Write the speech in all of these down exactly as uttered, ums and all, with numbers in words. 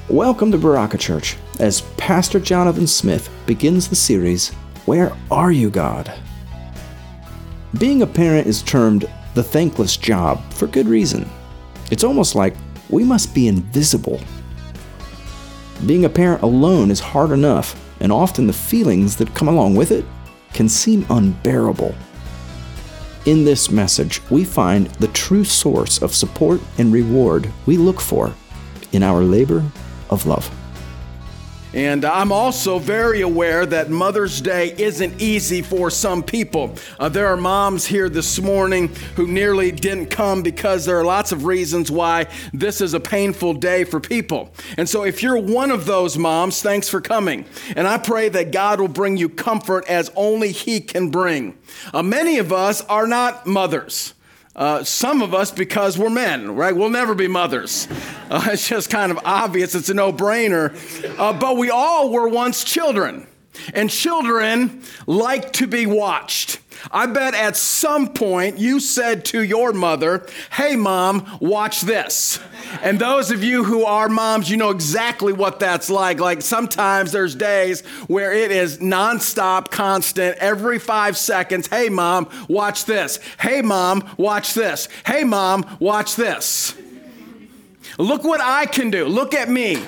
Welcome to Baraka Church as Pastor Jonathan Smith begins the series, Where Are You, God? Being a parent is termed the thankless job for good reason. It's almost like we must be invisible. Being a parent alone is hard enough, and often the feelings that come along with it can seem unbearable. In this message, we find the true source of support and reward we look for in our labor of love. And I'm also very aware that Mother's Day isn't easy for some people. Uh, there are moms here this morning who nearly didn't come because there are lots of reasons why this is a painful day for people. And so if you're one of those moms, thanks for coming. And I pray that God will bring you comfort as only He can bring. Uh, many of us are not mothers. Uh, some of us because we're men, right? We'll never be mothers. Uh, it's just kind of obvious. It's a no-brainer. Uh, but we all were once children. And children like to be watched. I bet at some point you said to your mother, "Hey, Mom, watch this." And those of you who are moms, you know exactly what that's like. Like sometimes there's days where it is nonstop, constant, every five seconds. "Hey, Mom, watch this. Hey, Mom, watch this. Hey, Mom, watch this." Look what I can do. Look at me.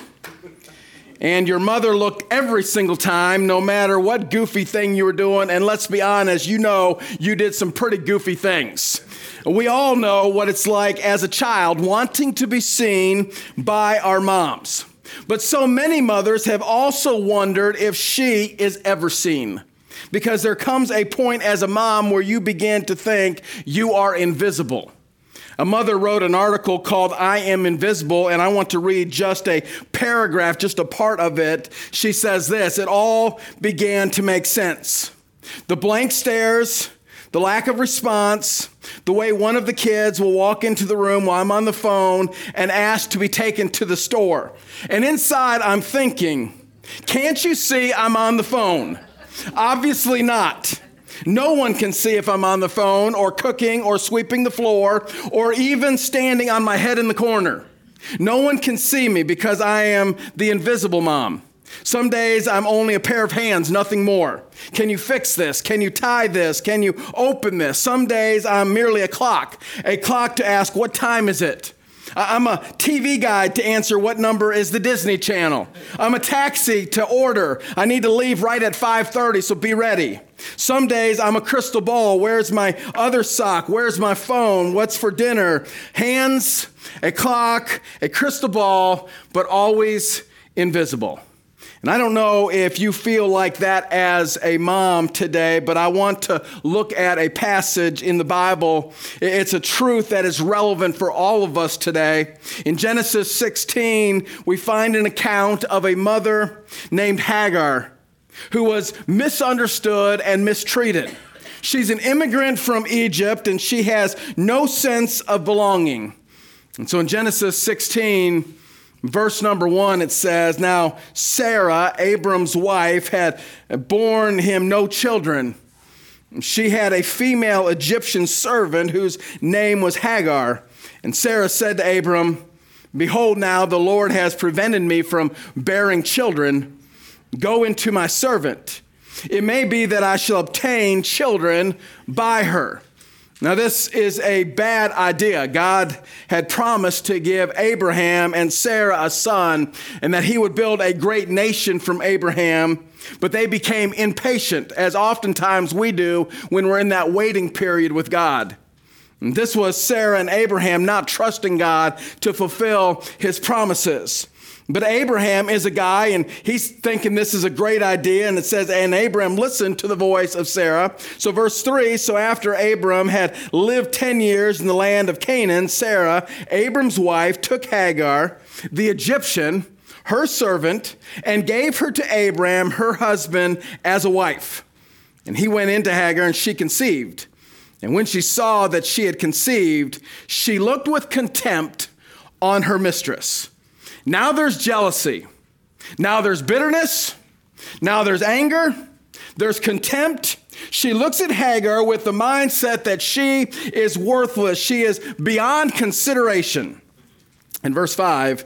And your mother looked every single time, no matter what goofy thing you were doing. And let's be honest, you know you did some pretty goofy things. We all know what it's like as a child, wanting to be seen by our moms. But so many mothers have also wondered if she is ever seen. Because there comes a point as a mom where you begin to think you are invisible. A mother wrote an article called "I Am Invisible," and I want to read just a paragraph, just a part of it. She says this: "It all began to make sense. The blank stares, the lack of response, the way one of the kids will walk into the room while I'm on the phone and ask to be taken to the store. And inside I'm thinking, can't you see I'm on the phone? Obviously not. No one can see if I'm on the phone or cooking or sweeping the floor or even standing on my head in the corner. No one can see me because I am the invisible mom. Some days I'm only a pair of hands, nothing more. Can you fix this? Can you tie this? Can you open this? Some days I'm merely a clock, a clock to ask what time is it? I'm a T V guide to answer what number is the Disney Channel. I'm a taxi to order. I need to leave right at five thirty, so be ready. Some days I'm a crystal ball. Where's my other sock? Where's my phone? What's for dinner? Hands, a clock, a crystal ball, but always invisible." And I don't know if you feel like that as a mom today, but I want to look at a passage in the Bible. It's a truth that is relevant for all of us today. In Genesis sixteen, we find an account of a mother named Hagar who was misunderstood and mistreated. She's an immigrant from Egypt, and she has no sense of belonging. And so in Genesis sixteen, verse number one, it says, "Now Sarah, Abram's wife, had borne him no children. She had a female Egyptian servant whose name was Hagar. And Sarah said to Abram, 'Behold, now the Lord has prevented me from bearing children. Go into my servant. It may be that I shall obtain children by her.'" Now, this is a bad idea. God had promised to give Abraham and Sarah a son and that he would build a great nation from Abraham, but they became impatient, as oftentimes we do when we're in that waiting period with God. And this was Sarah and Abraham not trusting God to fulfill his promises. But Abraham is a guy, and he's thinking this is a great idea. And it says, "And Abraham listened to the voice of Sarah." So verse three, "So after Abram had lived ten years in the land of Canaan, Sarah, Abram's wife, took Hagar, the Egyptian, her servant, and gave her to Abram, her husband, as a wife. And he went into Hagar, and she conceived. And when she saw that she had conceived, she looked with contempt on her mistress." Now there's jealousy. Now there's bitterness. Now there's anger. There's contempt. She looks at Hagar with the mindset that she is worthless. She is beyond consideration. In verse five,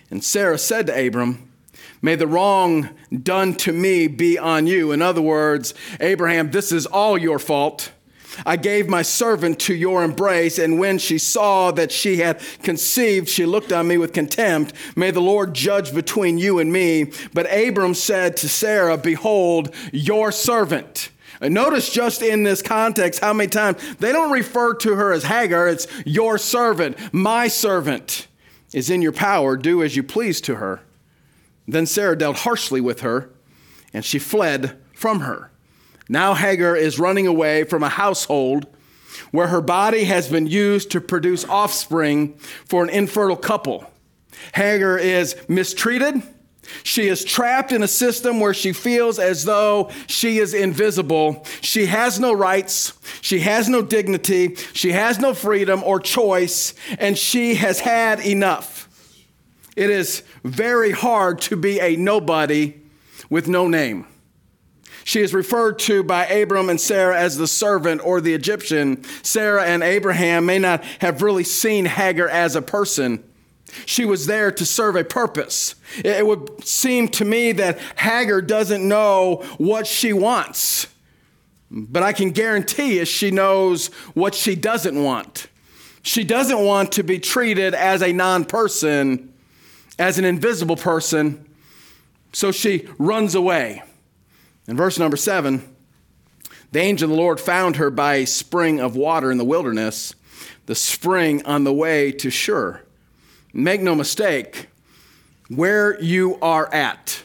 And Sarah said to Abram, may the wrong done to me be on you. In other words, Abraham, this is all your fault. I gave my servant to your embrace, and when she saw that she had conceived, she looked on me with contempt. May the Lord judge between you and me. But Abram said to Sarah, behold, your servant. And notice just in this context how many times they don't refer to her as Hagar. It's your servant, my servant is in your power. Do as you please to her. Then Sarah dealt harshly with her, and she fled from her. Now Hagar is running away from a household where her body has been used to produce offspring for an infertile couple. Hagar is mistreated. She is trapped in a system where she feels as though she is invisible. She has no rights. She has no dignity. She has no freedom or choice, and she has had enough. It is very hard to be a nobody with no name. She is referred to by Abram and Sarah as the servant or the Egyptian. Sarah and Abraham may not have really seen Hagar as a person. She was there to serve a purpose. It would seem to me that Hagar doesn't know what she wants, but I can guarantee you she knows what she doesn't want. She doesn't want to be treated as a non-person, as an invisible person, so she runs away. In verse number seven, the angel of the Lord found her by a spring of water in the wilderness, the spring on the way to Shur. Make no mistake, where you are at,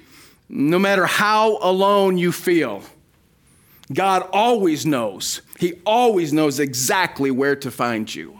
no matter how alone you feel, God always knows. He always knows exactly where to find you.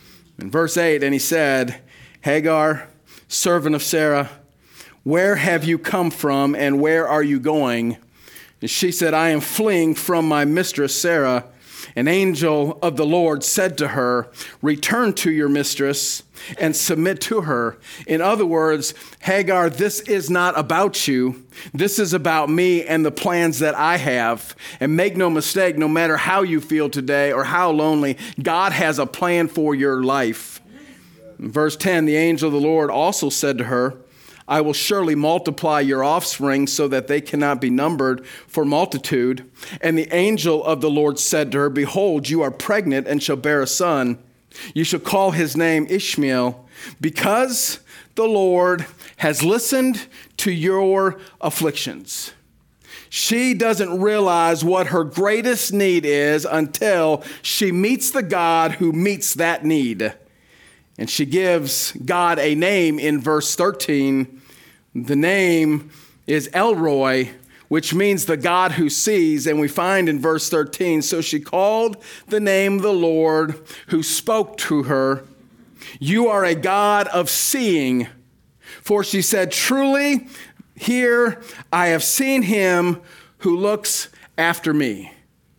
In verse eight, and he said, Hagar, servant of Sarah, where have you come from and where are you going? And she said, I am fleeing from my mistress Sarah. An angel of the Lord said to her, return to your mistress and submit to her. In other words, Hagar, this is not about you. This is about me and the plans that I have. And make no mistake, no matter how you feel today or how lonely, God has a plan for your life. In verse ten, the angel of the Lord also said to her, I will surely multiply your offspring so that they cannot be numbered for multitude. And the angel of the Lord said to her, behold, you are pregnant and shall bear a son. You shall call his name Ishmael, because the Lord has listened to your afflictions. She doesn't realize what her greatest need is until she meets the God who meets that need. And she gives God a name in verse thirteen. The name is El Roi, which means the God who sees. And we find in verse thirteen, so she called the name of the Lord who spoke to her, you are a God of seeing. For she said, truly, here I have seen him who looks after me.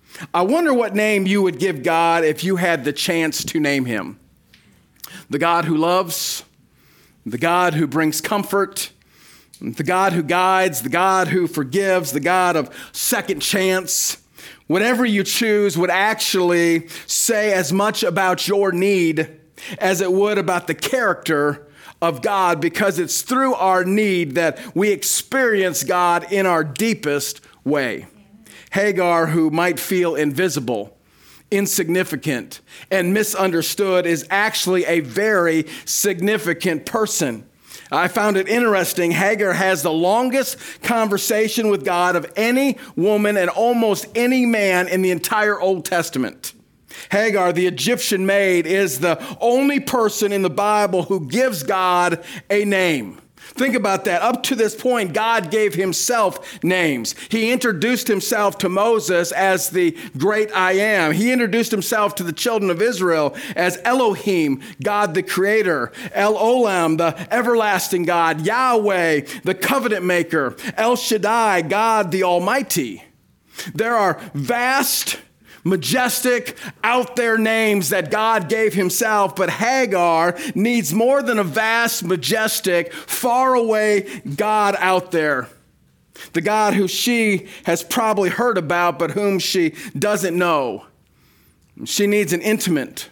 I wonder what name you would give God if you had the chance to name him. The God who loves, the God who brings comfort, the God who guides, the God who forgives, the God of second chance. Whatever you choose would actually say as much about your need as it would about the character of God, because it's through our need that we experience God in our deepest way. Hagar, who might feel invisible, insignificant, and misunderstood, is actually a very significant person. I found it interesting. Hagar has the longest conversation with God of any woman and almost any man in the entire Old Testament. Hagar, the Egyptian maid, is the only person in the Bible who gives God a name. Think about that. Up to this point, God gave himself names. He introduced himself to Moses as the great I am. He introduced himself to the children of Israel as Elohim, God the creator, El Olam, the everlasting God, Yahweh, the covenant maker, El Shaddai, God the Almighty. There are vast, majestic, out there names that God gave himself, but Hagar needs more than a vast, majestic, far away God out there. The God who she has probably heard about, but whom she doesn't know. She needs an intimate,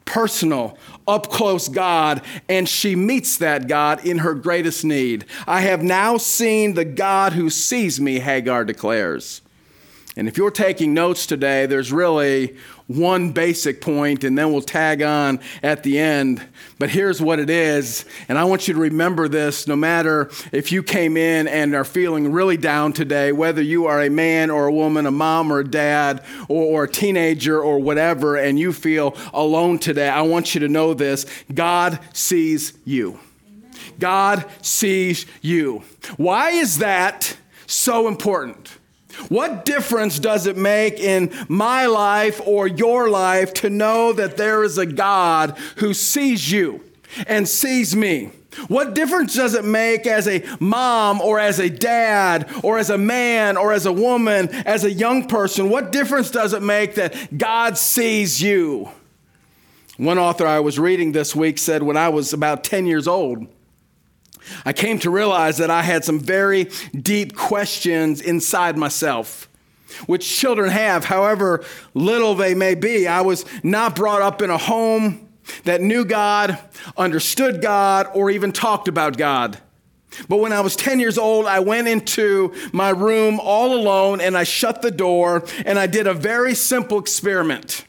personal, up-close God, and she meets that God in her greatest need. I have now seen the God who sees me, Hagar declares. And if you're taking notes today, there's really one basic point, and then we'll tag on at the end. But here's what it is, and I want you to remember this no matter if you came in and are feeling really down today, whether you are a man or a woman, a mom or a dad, or, or a teenager or whatever, and you feel alone today, I want you to know this. God sees you. Amen. God sees you. Why is that so important? What difference does it make in my life or your life to know that there is a God who sees you and sees me? What difference does it make as a mom or as a dad or as a man or as a woman, as a young person? What difference does it make that God sees you? One author I was reading this week said when I was about ten years old, I came to realize that I had some very deep questions inside myself, which children have, however little they may be. I was not brought up in a home that knew God, understood God, or even talked about God. But when I was ten years old, I went into my room all alone and I shut the door and I did a very simple experiment.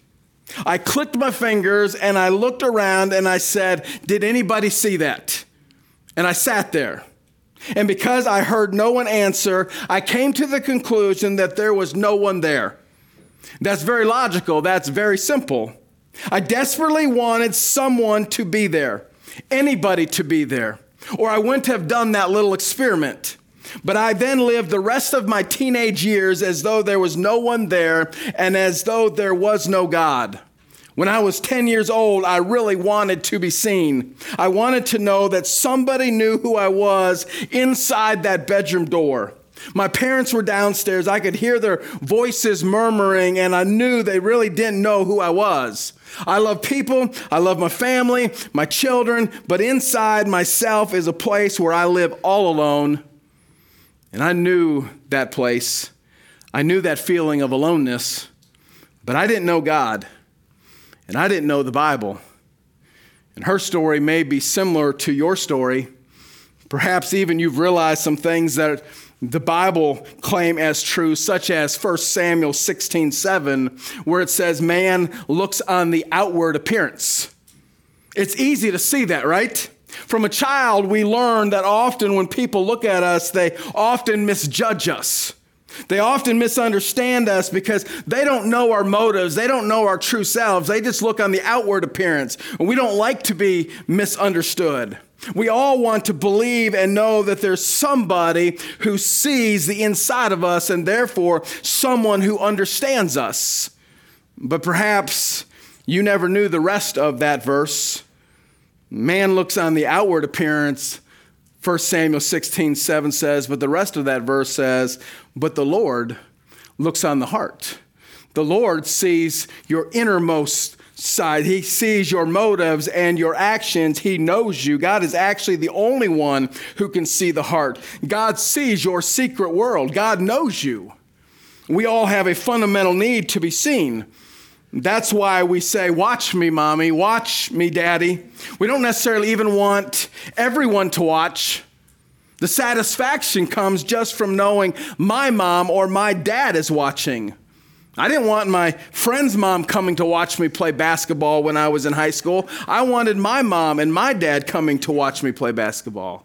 I clicked my fingers and I looked around and I said, "Did anybody see that?" And I sat there. And because I heard no one answer, I came to the conclusion that there was no one there. That's very logical. That's very simple. I desperately wanted someone to be there, anybody to be there, or I wouldn't have done that little experiment. But I then lived the rest of my teenage years as though there was no one there and as though there was no God. When I was ten years old, I really wanted to be seen. I wanted to know that somebody knew who I was inside that bedroom door. My parents were downstairs. I could hear their voices murmuring, and I knew they really didn't know who I was. I love people. I love my family, my children, but inside myself is a place where I live all alone. And I knew that place. I knew that feeling of aloneness, but I didn't know God. And I didn't know the Bible. And her story may be similar to your story. Perhaps even you've realized some things that the Bible claim as true, such as First Samuel sixteen seven, where it says, man looks on the outward appearance. It's easy to see that, right? From a child, we learn that often when people look at us, they often misjudge us. They often misunderstand us because they don't know our motives. They don't know our true selves. They just look on the outward appearance. And we don't like to be misunderstood. We all want to believe and know that there's somebody who sees the inside of us and therefore someone who understands us. But perhaps you never knew the rest of that verse. Man looks on the outward appearance. First Samuel sixteen seven says, but the rest of that verse says, but the Lord looks on the heart. The Lord sees your innermost side. He sees your motives and your actions. He knows you. God is actually the only one who can see the heart. God sees your secret world. God knows you. We all have a fundamental need to be seen. That's why we say, watch me, mommy, watch me, daddy. We don't necessarily even want everyone to watch. The satisfaction comes just from knowing my mom or my dad is watching. I didn't want my friend's mom coming to watch me play basketball when I was in high school. I wanted my mom and my dad coming to watch me play basketball.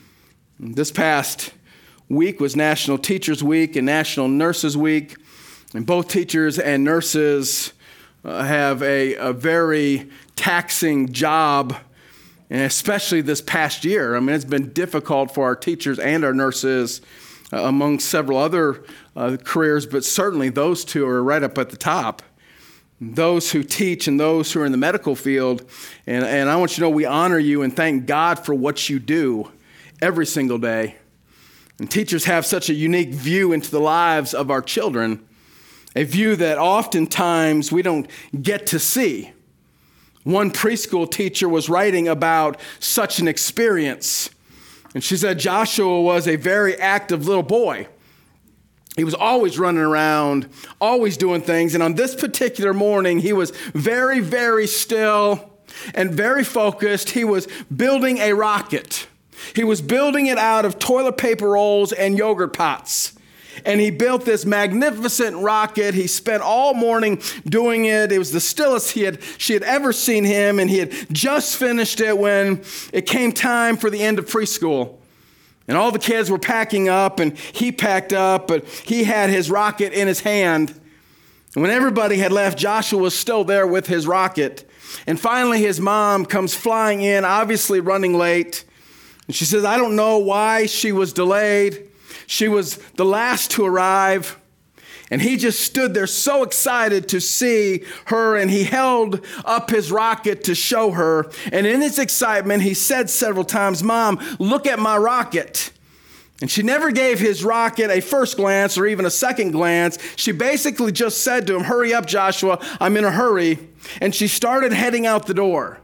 This past week was National Teachers Week and National Nurses Week. And both teachers and nurses Uh, have a, a very taxing job, and especially this past year. I mean, it's been difficult for our teachers and our nurses, uh, among several other uh, careers, but certainly those two are right up at the top. Those who teach and those who are in the medical field. And, and I want you to know we honor you and thank God for what you do every single day. And teachers have such a unique view into the lives of our children. A view that oftentimes we don't get to see. One preschool teacher was writing about such an experience. And she said Joshua was a very active little boy. He was always running around, always doing things. And on this particular morning, he was very, very still and very focused. He was building a rocket. He was building it out of toilet paper rolls and yogurt pots. And he built this magnificent rocket. He spent all morning doing it. It was the stillest he had, she had ever seen him. And he had just finished it when it came time for the end of preschool. And all the kids were packing up, and he packed up, but he had his rocket in his hand. And when everybody had left, Joshua was still there with his rocket. And finally, his mom comes flying in, obviously running late. And she says, I don't know why she was delayed. She was the last to arrive. And he just stood there so excited to see her, and he held up his rocket to show her. And in his excitement, he said several times, Mom, look at my rocket. And she never gave his rocket a first glance or even a second glance. She basically just said to him, hurry up, Joshua, I'm in a hurry. And she started heading out the door.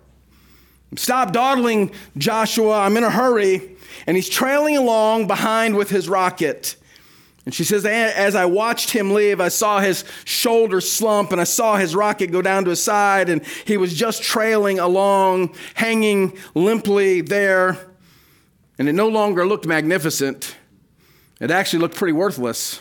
Stop dawdling, Joshua, I'm in a hurry. And he's trailing along behind with his rocket. And she says, as I watched him leave, I saw his shoulders slump, and I saw his rocket go down to his side, and he was just trailing along, hanging limply there. And it no longer looked magnificent. It actually looked pretty worthless,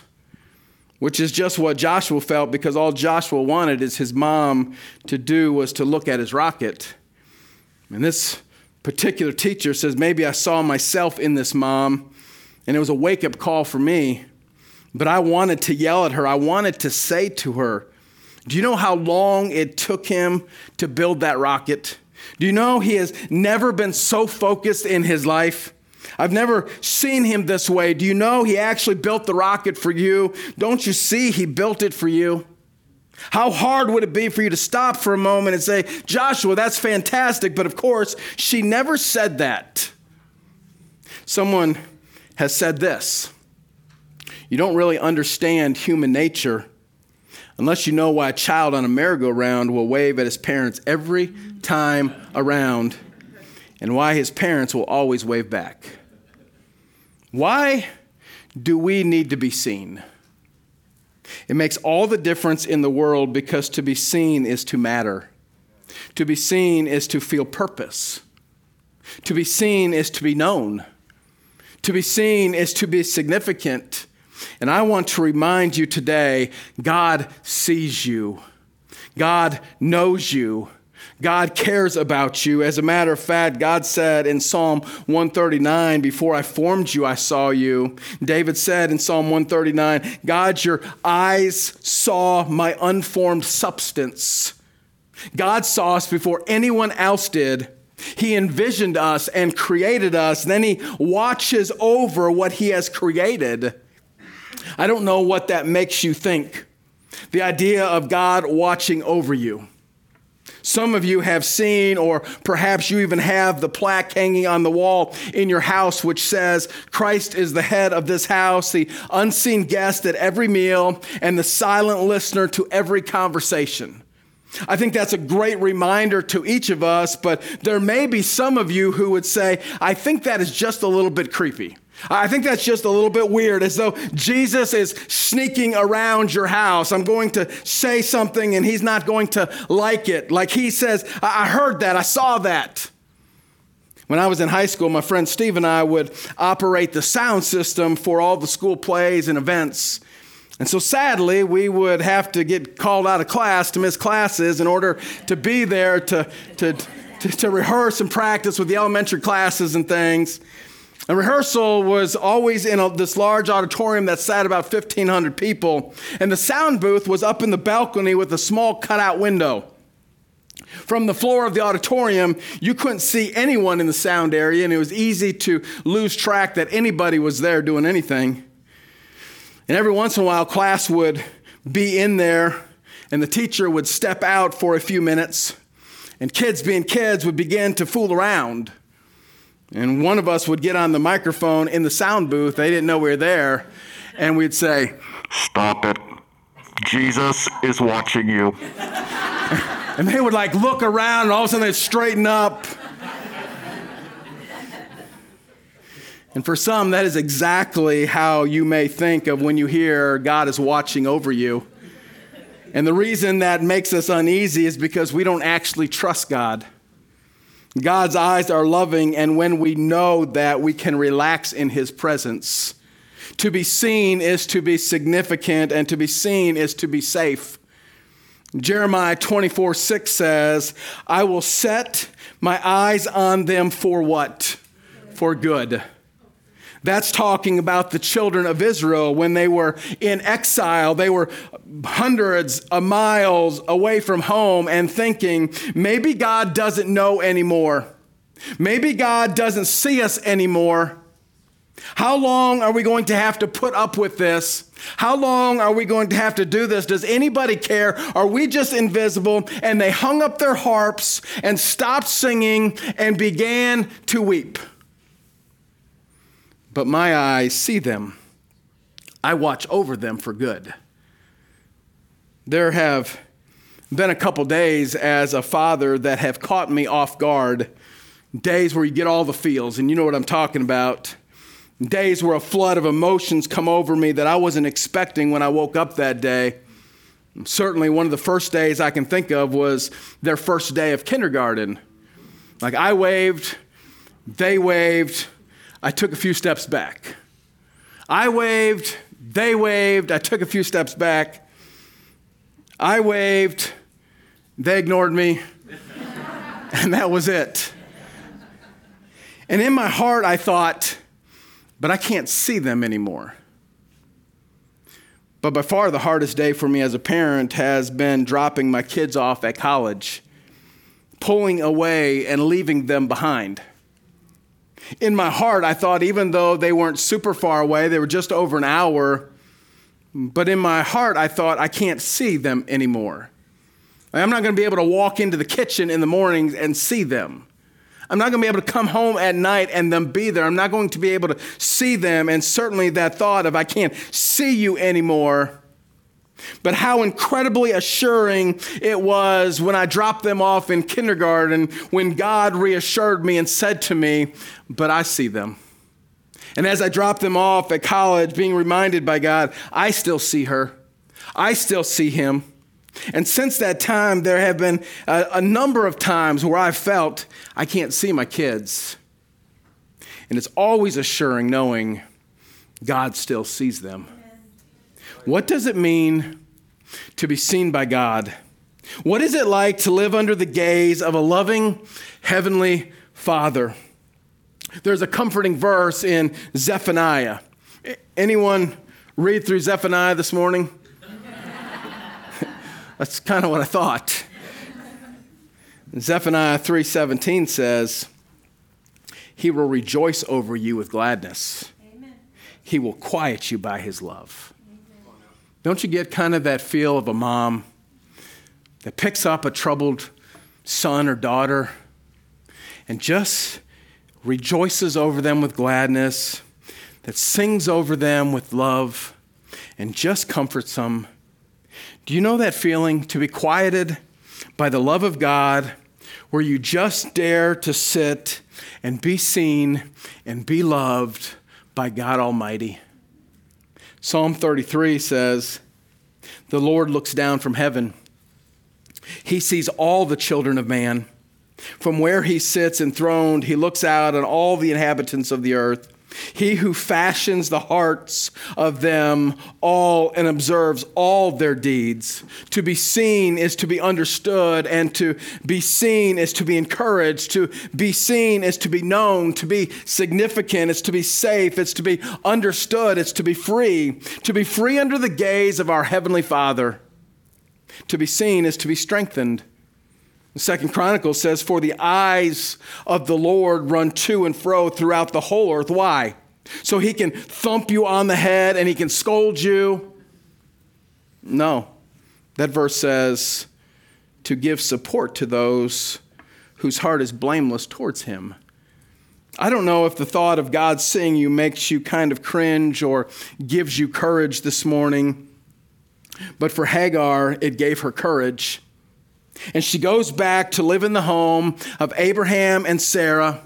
which is just what Joshua felt, because all Joshua wanted is his mom to do was to look at his rocket. And this particular teacher says, maybe I saw myself in this mom, and it was a wake-up call for me. But I wanted to yell at her. I wanted to say to her, do you know how long it took him to build that rocket? Do you know he has never been so focused in his life? I've never seen him this way. Do you know he actually built the rocket for you? Don't you see he built it for you? How hard would it be for you to stop for a moment and say, Joshua, that's fantastic. But of course, she never said that. Someone has said this. You don't really understand human nature unless you know why a child on a merry-go-round will wave at his parents every time around, and why his parents will always wave back. Why do we need to be seen? It makes all the difference in the world, because to be seen is to matter. To be seen is to feel purpose. To be seen is to be known. To be seen is to be significant. And I want to remind you today, God sees you. God knows you. God cares about you. As a matter of fact, God said in Psalm one thirty-nine, before I formed you, I saw you. David said in Psalm one thirty-nine, God, your eyes saw my unformed substance. God saw us before anyone else did. He envisioned us and created us. And then he watches over what he has created. I don't know what that makes you think. The idea of God watching over you. Some of you have seen, or perhaps you even have, the plaque hanging on the wall in your house which says, Christ is the head of this house, the unseen guest at every meal, and the silent listener to every conversation. I think that's a great reminder to each of us, but there may be some of you who would say, I think that is just a little bit creepy. I think that's just a little bit weird, as though Jesus is sneaking around your house. I'm going to say something and he's not going to like it. Like he says, I heard that, I saw that. When I was in high school, my friend Steve and I would operate the sound system for all the school plays and events. And so sadly, we would have to get called out of class to miss classes in order to be there to, to, to, to rehearse and practice with the elementary classes and things. And rehearsal was always in a, this large auditorium that sat about fifteen hundred people. And the sound booth was up in the balcony with a small cutout window. From the floor of the auditorium, you couldn't see anyone in the sound area, and it was easy to lose track that anybody was there doing anything. And every once in a while, class would be in there, and the teacher would step out for a few minutes, and kids being kids would begin to fool around. And one of us would get on the microphone in the sound booth. They didn't know we were there. And we'd say, Stop it. Jesus is watching you. And they would like look around, and all of a sudden they'd straighten up. And for some, that is exactly how you may think of when you hear God is watching over you. And the reason that makes us uneasy is because we don't actually trust God. God's eyes are loving, and when we know that, we can relax in his presence. To be seen is to be significant, and to be seen is to be safe. Jeremiah twenty-four six says, I will set my eyes on them for what? For good. That's talking about the children of Israel when they were in exile. They were hundreds of miles away from home and thinking, maybe God doesn't know anymore. Maybe God doesn't see us anymore. How long are we going to have to put up with this? How long are we going to have to do this? Does anybody care? Are we just invisible? And they hung up their harps and stopped singing and began to weep. But my eyes see them. I watch over them for good. There have been a couple days as a father that have caught me off guard. Days where you get all the feels, and you know what I'm talking about. Days where a flood of emotions come over me that I wasn't expecting when I woke up that day. Certainly one of the first days I can think of was their first day of kindergarten. Like I waved, they waved, I took a few steps back. I waved, they waved, I took a few steps back. I waved, they ignored me, and that was it. And in my heart I thought, but I can't see them anymore. But by far the hardest day for me as a parent has been dropping my kids off at college, pulling away and leaving them behind. In my heart, I thought even though they weren't super far away, they were just over an hour, but in my heart, I thought I can't see them anymore. I'm not going to be able to walk into the kitchen in the mornings and see them. I'm not going to be able to come home at night and them be there. I'm not going to be able to see them, and certainly that thought of I can't see you anymore. But how incredibly assuring it was when I dropped them off in kindergarten, when God reassured me and said to me, but I see them. And as I dropped them off at college, being reminded by God, I still see her. I still see him. And since that time, there have been a, a number of times where I felt I can't see my kids. And it's always assuring knowing God still sees them. What does it mean to be seen by God? What is it like to live under the gaze of a loving heavenly Father? There's a comforting verse in Zephaniah. Anyone read through Zephaniah this morning? That's kind of what I thought. Zephaniah three seventeen says, he will rejoice over you with gladness. Amen. He will quiet you by his love. Amen. Don't you get kind of that feel of a mom that picks up a troubled son or daughter and just rejoices over them with gladness, that sings over them with love and just comforts them? Do you know that feeling, to be quieted by the love of God, where you just dare to sit and be seen and be loved by God Almighty? Psalm thirty-three says, the Lord looks down from heaven. He sees all the children of man. From where he sits enthroned, he looks out on all the inhabitants of the earth. He who fashions the hearts of them all and observes all their deeds. To be seen is to be understood, and to be seen is to be encouraged. To be seen is to be known. To be significant is to be safe. It's to be understood. It's to be free. To be free under the gaze of our Heavenly Father. To be seen is to be strengthened. The Second Chronicles says, for the eyes of the Lord run to and fro throughout the whole earth. Why? So he can thump you on the head and he can scold you? No. That verse says to give support to those whose heart is blameless towards him. I don't know if the thought of God seeing you makes you kind of cringe or gives you courage this morning, but for Hagar, it gave her courage. And she goes back to live in the home of Abraham and Sarah.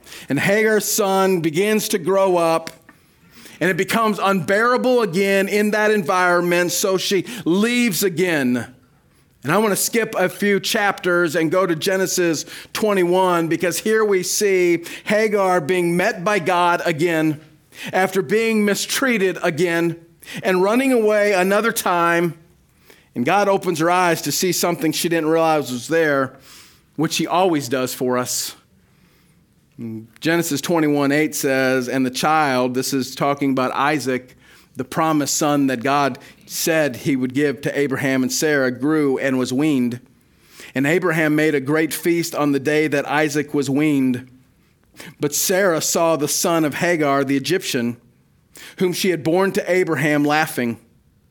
And Hagar's son begins to grow up, and it becomes unbearable again in that environment, so she leaves again. And I want to skip a few chapters and go to Genesis twenty-one, because here we see Hagar being met by God again, after being mistreated again, and running away another time. And God opens her eyes to see something she didn't realize was there, which he always does for us. Genesis twenty-one eight says, and the child, this is talking about Isaac, the promised son that God said he would give to Abraham and Sarah, grew and was weaned. And Abraham made a great feast on the day that Isaac was weaned. But Sarah saw the son of Hagar, the Egyptian, whom she had borne to Abraham, laughing.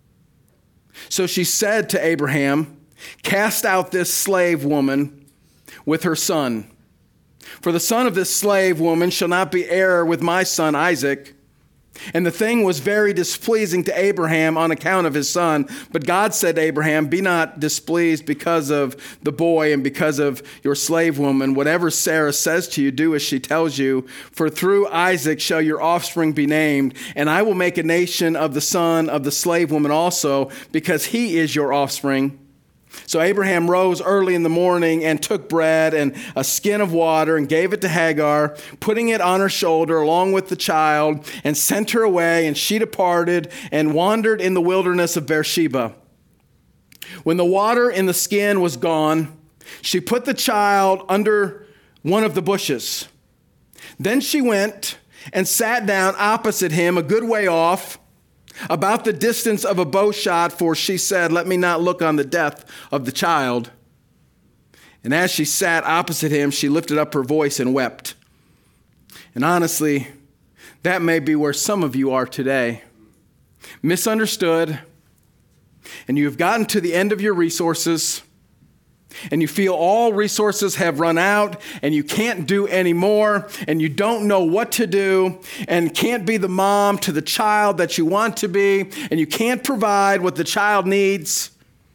So she said to Abraham, cast out this slave woman with her son. For the son of this slave woman shall not be heir with my son Isaac. And the thing was very displeasing to Abraham on account of his son. But God said to Abraham, be not displeased because of the boy and because of your slave woman. Whatever Sarah says to you, do as she tells you. For through Isaac shall your offspring be named. And I will make a nation of the son of the slave woman also, because he is your offspring. So Abraham rose early in the morning and took bread and a skin of water and gave it to Hagar, putting it on her shoulder along with the child, and sent her away. And she departed and wandered in the wilderness of Beersheba. When the water in the skin was gone, she put the child under one of the bushes. Then she went and sat down opposite him a good way off, about the distance of a bow shot, for she said, let me not look on the death of the child. And as she sat opposite him, she lifted up her voice and wept. And honestly, that may be where some of you are today. Misunderstood, and you've gotten to the end of your resources, and you feel all resources have run out, and you can't do any more, and you don't know what to do, and can't be the mom to the child that you want to be, and you can't provide what the child needs.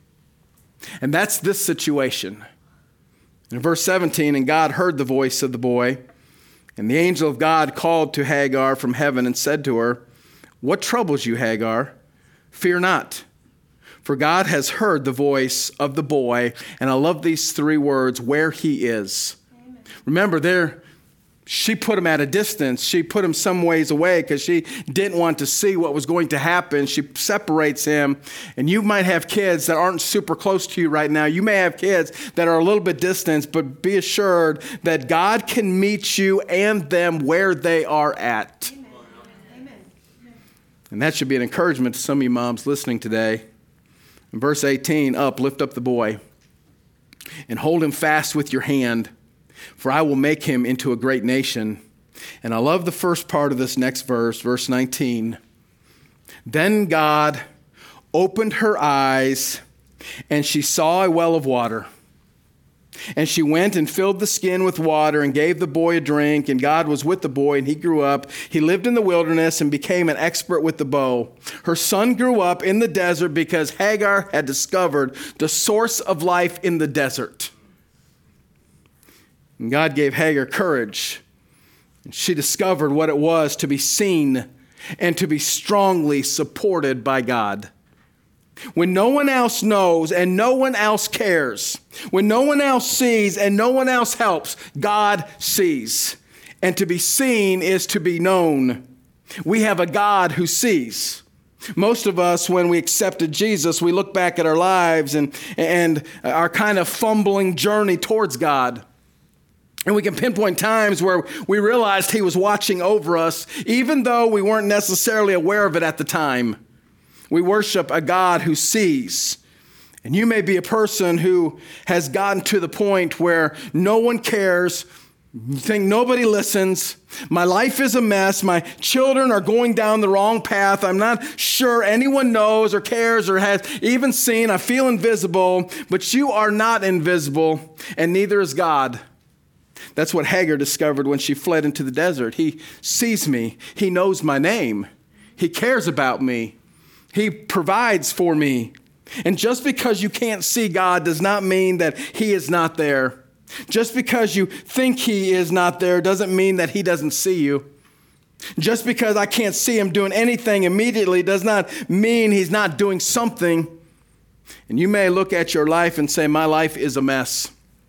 And that's this situation. In verse seventeen, and God heard the voice of the boy, and the angel of God called to Hagar from heaven and said to her, what troubles you, Hagar? Fear not. For God has heard the voice of the boy, and I love these three words, where he is. Amen. Remember, there, she put him at a distance. She put him some ways away because she didn't want to see what was going to happen. She separates him. And you might have kids that aren't super close to you right now. You may have kids that are a little bit distant, but be assured that God can meet you and them where they are at. Amen. Amen. And that should be an encouragement to some of you moms listening today. In verse eighteen, up, lift up the boy, and hold him fast with your hand, for I will make him into a great nation. And I love the first part of this next verse, verse nineteen. Then God opened her eyes, and she saw a well of water. And she went and filled the skin with water and gave the boy a drink. And God was with the boy, and he grew up. He lived in the wilderness and became an expert with the bow. Her son grew up in the desert because Hagar had discovered the source of life in the desert. And God gave Hagar courage. She discovered what it was to be seen and to be strongly supported by God. When no one else knows and no one else cares, when no one else sees and no one else helps, God sees. And to be seen is to be known. We have a God who sees. Most of us, when we accepted Jesus, we look back at our lives and, and our kind of fumbling journey towards God. And we can pinpoint times where we realized he was watching over us, even though we weren't necessarily aware of it at the time. We worship a God who sees. And you may be a person who has gotten to the point where no one cares. You think nobody listens. My life is a mess. My children are going down the wrong path. I'm not sure anyone knows or cares or has even seen. I feel invisible, but you are not invisible, and neither is God. That's what Hagar discovered when she fled into the desert. He sees me. He knows my name. He cares about me. He provides for me. And just because you can't see God does not mean that he is not there. Just because you think he is not there doesn't mean that he doesn't see you. Just because I can't see him doing anything immediately does not mean he's not doing something. And you may look at your life and say, my life is a mess.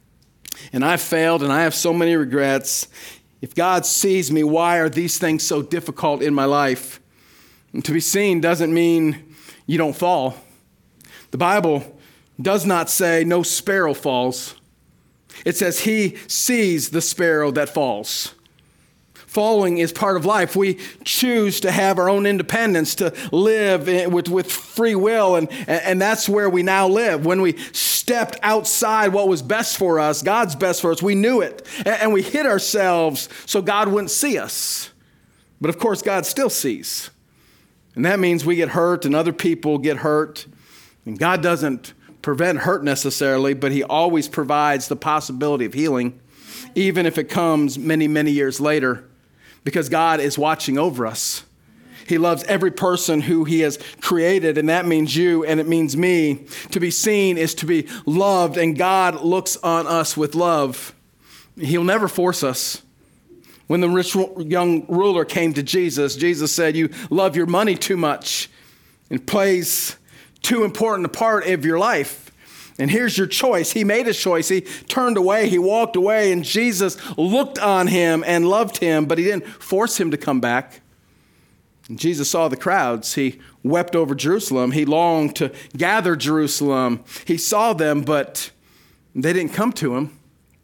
And I've failed and I have so many regrets. If God sees me, why are these things so difficult in my life? And to be seen doesn't mean you don't fall. The Bible does not say no sparrow falls. It says he sees the sparrow that falls. Falling is part of life. We choose to have our own independence, to live with, with free will, and, and that's where we now live. When we stepped outside what was best for us, God's best for us, we knew it, and we hid ourselves so God wouldn't see us. But of course, God still sees. And that means we get hurt and other people get hurt. And God doesn't prevent hurt necessarily, but he always provides the possibility of healing, even if it comes many, many years later. Because God is watching over us. He loves every person who he has created, and that means you, and it means me. To be seen is to be loved, and God looks on us with love. He'll never force us. When the rich young ruler came to Jesus, Jesus said, you love your money too much and plays too important a part of your life. And here's your choice. He made a choice. He turned away. He walked away. And Jesus looked on him and loved him, but he didn't force him to come back. And Jesus saw the crowds. He wept over Jerusalem. He longed to gather Jerusalem. He saw them, but they didn't come to him.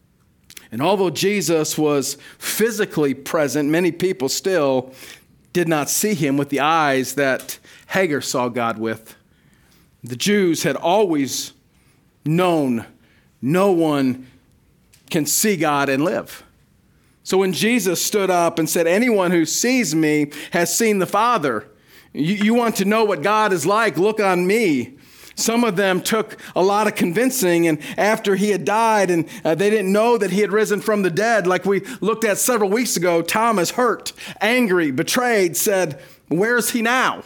And although Jesus was physically present, many people still did not see him with the eyes that Hagar saw God with. The Jews had always known no one can see God and live. So when Jesus stood up and said, anyone who sees me has seen the Father. You, you want to know what God is like? Look on me. Some of them took a lot of convincing, and after he had died and uh, they didn't know that he had risen from the dead, like we looked at several weeks ago, Thomas, hurt, angry, betrayed, said, where is he now?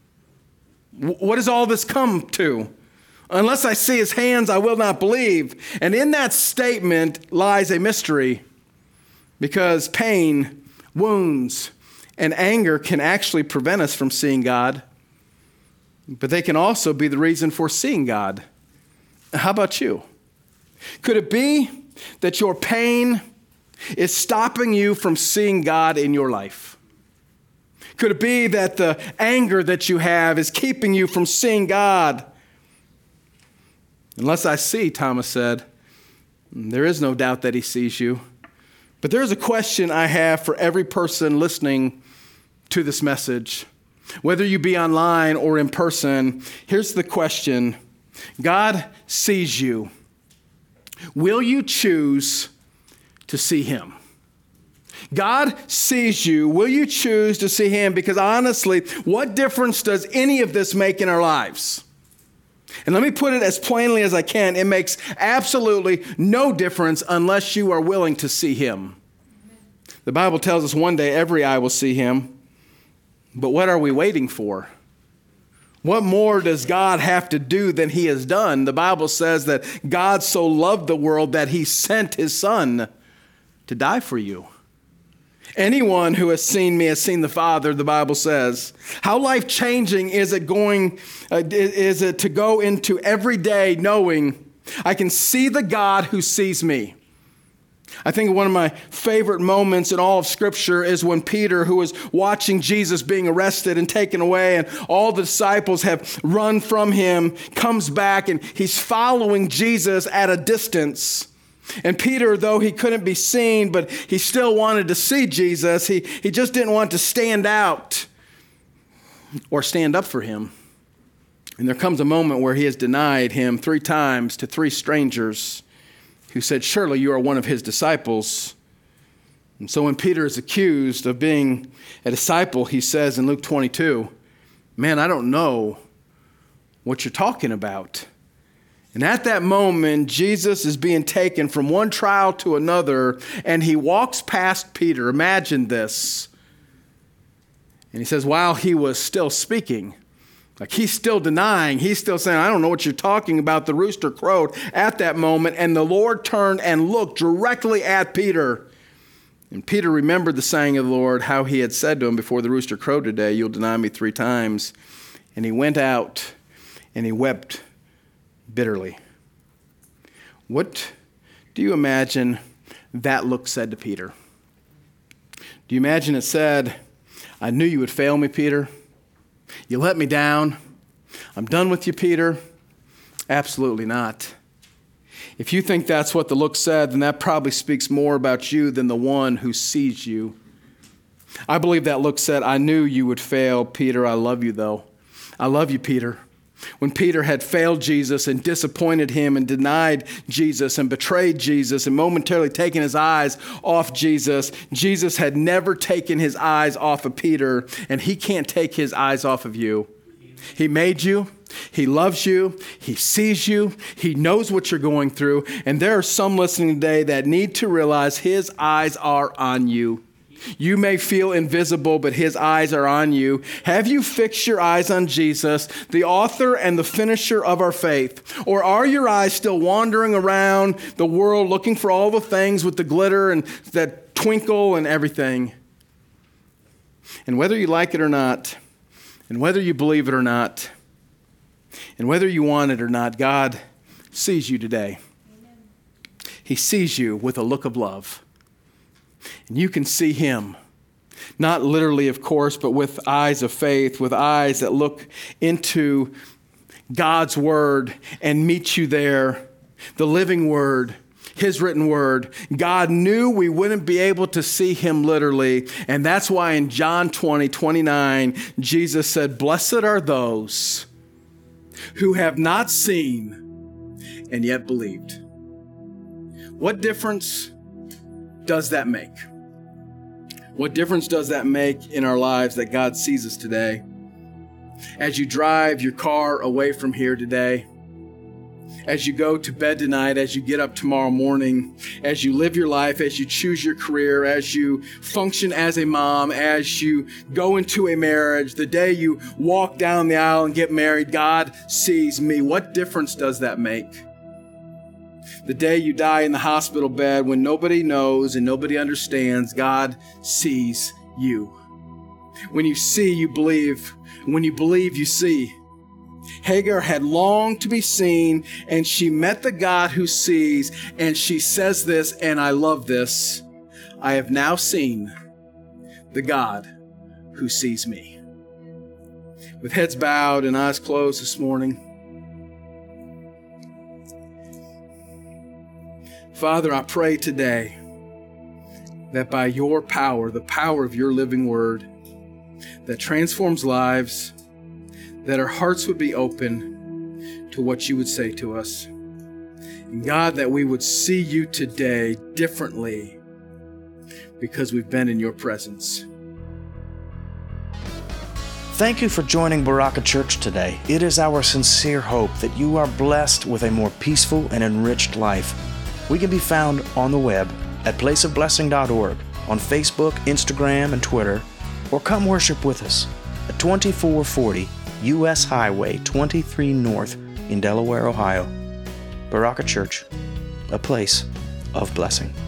W- what does all this come to? Unless I see his hands, I will not believe. And in that statement lies a mystery, because pain, wounds, and anger can actually prevent us from seeing God, but they can also be the reason for seeing God. How about you? Could it be that your pain is stopping you from seeing God in your life? Could it be that the anger that you have is keeping you from seeing God? Unless I see, Thomas said, there is no doubt that he sees you. But there's a question I have for every person listening to this message. Whether you be online or in person, here's the question. God sees you. Will you choose to see him? God sees you. Will you choose to see him? Because honestly, what difference does any of this make in our lives? And let me put it as plainly as I can. It makes absolutely no difference unless you are willing to see him. The Bible tells us one day every eye will see him. But what are we waiting for? What more does God have to do than he has done? The Bible says that God so loved the world that he sent his son to die for you. Anyone who has seen me has seen the Father, the Bible says. How life-changing is it going, uh, is it to go into every day knowing I can see the God who sees me? I think one of my favorite moments in all of Scripture is when Peter, who was watching Jesus being arrested and taken away, and all the disciples have run from him, comes back and he's following Jesus at a distance. And Peter, though he couldn't be seen, but he still wanted to see Jesus, he, he just didn't want to stand out or stand up for him. And there comes a moment where he has denied him three times to three strangers who said, surely you are one of his disciples. And so when Peter is accused of being a disciple, he says in Luke twenty-two, man, I don't know what you're talking about. And at that moment, Jesus is being taken from one trial to another, and he walks past Peter. Imagine this. And he says, while he was still speaking, Like he's still denying. He's still saying, I don't know what you're talking about. The rooster crowed at that moment, and the Lord turned and looked directly at Peter. And Peter remembered the saying of the Lord, how he had said to him before the rooster crowed today, you'll deny me three times. And he went out and he wept bitterly. What do you imagine that look said to Peter? Do you imagine it said, I knew you would fail me, Peter. You let me down. I'm done with you, Peter. Absolutely not. If you think that's what the look said, then that probably speaks more about you than the one who sees you. I believe that look said, I knew you would fail, Peter. I love you, though. I love you, Peter. When Peter had failed Jesus and disappointed him and denied Jesus and betrayed Jesus and momentarily taken his eyes off Jesus, Jesus had never taken his eyes off of Peter, and he can't take his eyes off of you. He made you. He loves you. He sees you. He knows what you're going through. And there are some listening today that need to realize his eyes are on you. You may feel invisible, but his eyes are on you. Have you fixed your eyes on Jesus, the author and the finisher of our faith? Or are your eyes still wandering around the world looking for all the things with the glitter and that twinkle and everything? And whether you like it or not, and whether you believe it or not, and whether you want it or not, God sees you today. He sees you with a look of love. And you can see him, not literally, of course, but with eyes of faith, with eyes that look into God's word and meet you there, the living word, his written word. God knew we wouldn't be able to see him literally, and that's why in John twenty, twenty-nine, Jesus said, blessed are those who have not seen and yet believed. What difference does that make? What difference does that make in our lives that God sees us today? As you drive your car away from here today, as you go to bed tonight, as you get up tomorrow morning, as you live your life, as you choose your career, as you function as a mom, as you go into a marriage, the day you walk down the aisle and get married, God sees me. What difference does that make? The day you die in the hospital bed when nobody knows and nobody understands, God sees you. When you see, you believe. When you believe, you see. Hagar had longed to be seen, and she met the God who sees, and she says this, and I love this, I have now seen the God who sees me. With heads bowed and eyes closed this morning, Father, I pray today that by your power, the power of your living word that transforms lives, that our hearts would be open to what you would say to us. And God, that we would see you today differently because we've been in your presence. Thank you for joining Baraka Church today. It is our sincere hope that you are blessed with a more peaceful and enriched life. We can be found on the web at place of blessing dot org, on Facebook, Instagram, and Twitter, or come worship with us at twenty-four forty U S Highway twenty-three North in Delaware, Ohio. Baraka Church, a place of blessing.